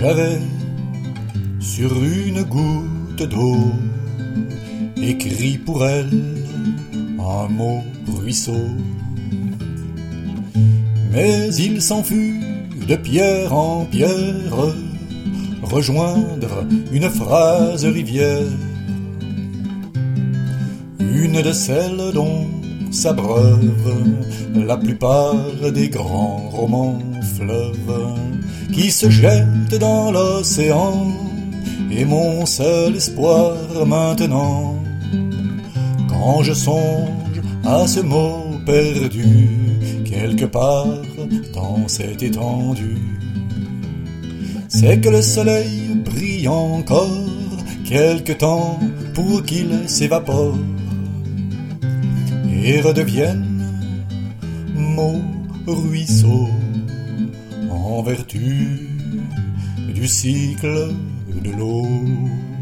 J'avais sur une goutte d'eau écrit pour elle un mot ruisseau. Mais il s'en fut de pierre en pierre rejoindre une phrase rivière, une de celles dont s'abreuvent la plupart des grands romans fleuves qui se jettent dans l'océan. Et mon seul espoir maintenant, quand je songe à ce mot perdu quelque part dans cette étendue, c'est que le soleil brille encore quelque temps pour qu'il s'évapore et redevienne mot ruisseau en vertu du cycle de l'eau.